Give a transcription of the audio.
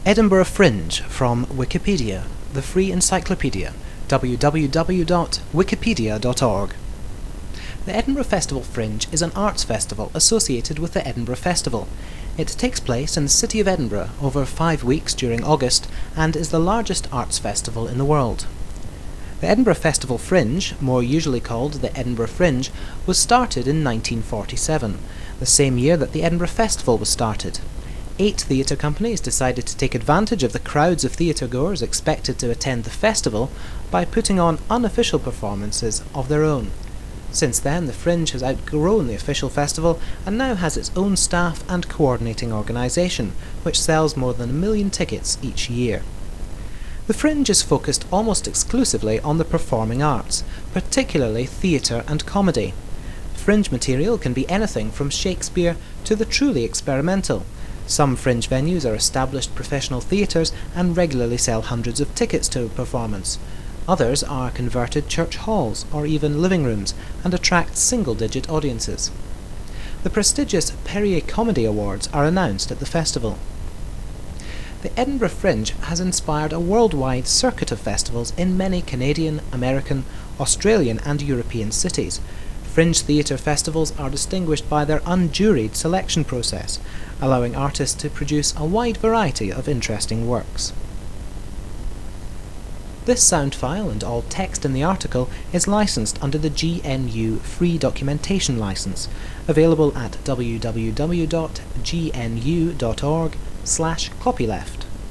Edinburgh Fringe from Wikipedia, the free encyclopedia, www.wikipedia.org. The Edinburgh Festival Fringe is an arts festival associated with the Edinburgh Festival. It takes place in the city of Edinburgh over 5 weeks during August and is the largest arts festival in the world. The Edinburgh Festival Fringe, more usually called the Edinburgh Fringe, was started in 1947, the same year that the Edinburgh Festival was started. 8 theatre companies decided to take advantage of the crowds of theatre-goers expected to attend the festival by putting on unofficial performances of their own. Since then, the Fringe has outgrown the official festival and now has its own staff and coordinating organisation, which sells more than 1 million tickets each year. The Fringe is focused almost exclusively on the performing arts, particularly theatre and comedy. Fringe material can be anything from Shakespeare to the truly experimental. Some Fringe venues are established professional theatres and regularly sell hundreds of tickets to a performance. Others are converted church halls or even living rooms and attract single-digit audiences. The prestigious Perrier Comedy Awards are announced at the festival. The Edinburgh Fringe has inspired a worldwide circuit of festivals in many Canadian, American, Australian and European cities. Fringe theatre festivals are distinguished by their unjuried selection process, allowing artists to produce a wide variety of interesting works. This sound file and all text in the article is licensed under the GNU Free Documentation License, available at www.gnu.org/copyleft.